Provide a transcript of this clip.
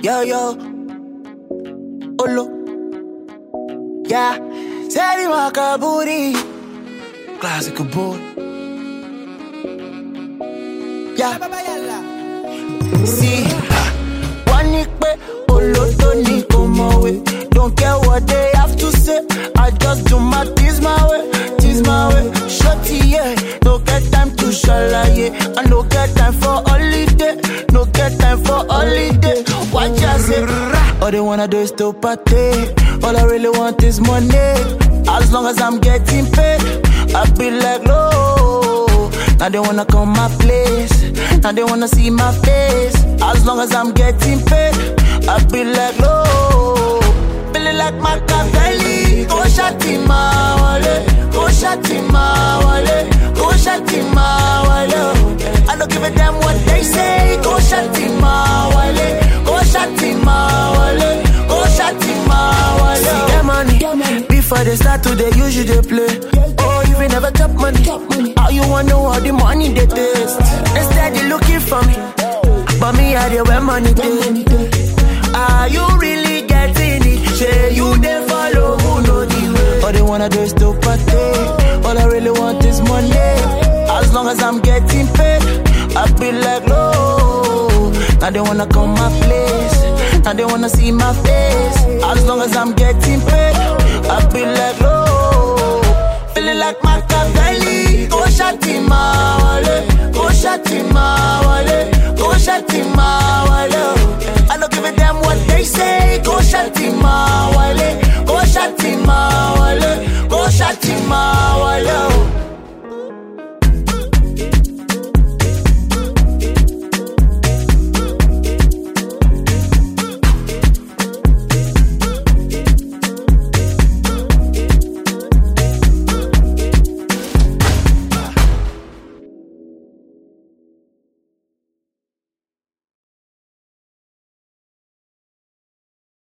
Yo, Olo. Yeah, Seri Makaburi. Classical boy. Yeah. See, Wanikbe, Olo, Tony, come away. Don't care what they have to say. I just do my tease my way. Shorty, yeah. No get time to shalaye. I no get time for holiday. No get time for holiday. Watch ya say. All they wanna do is to party. All I really want is money. As long as I'm getting paid, I be like, no. Now they wanna come my place. Now they wanna see my face. As long as I'm getting paid, I be like, no. Feeling like Machiavelli. Go shati my wallet. Go shati my wallet. Go shati my wallet. I don't give a damn what they say. Go shati my wallet. Go shati my wallet. Go shati my wallet. See that money. Before they start to, they usually they play. Oh, you ain't never top money. How you wanna know how the money they taste? Instead they looking for me, but me I dey where money dey. Are you really getting it? Say you dey follow who know the way. All they wanna do is to party. All I really want is money. As long as I'm getting paid, I be like, no. Now they wanna come my place. Now they wanna see my face. As long as I'm getting paid, I be like, no. Feeling like Machiavelli. Go shati my wallet. Go shati my wallet. Go shati my